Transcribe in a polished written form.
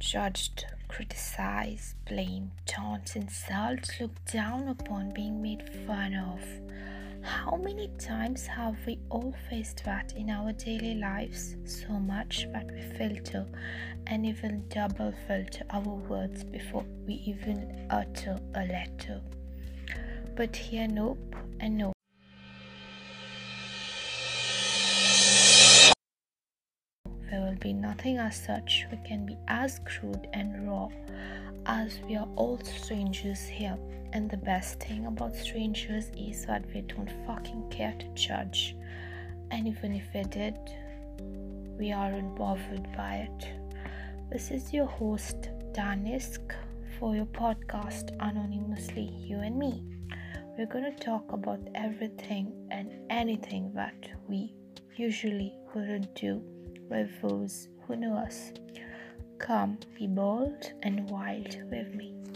judged, criticized, blamed, taunted, insulted, looked down upon, being made fun of. How many times have we all faced that in our daily lives? So much that we filter and even double filter our words before we even utter a letter. But here, nope and no. There will be nothing as such. We can be as crude and raw as we are all strangers here. And the best thing about strangers is that they don't fucking care to judge. And even if they did, we aren't bothered by it. This is your host, Danisk, for your podcast Anonymously, You and Me. We're going to talk about everything and anything that we usually wouldn't do with those who know us. Come, be bold and wild with me.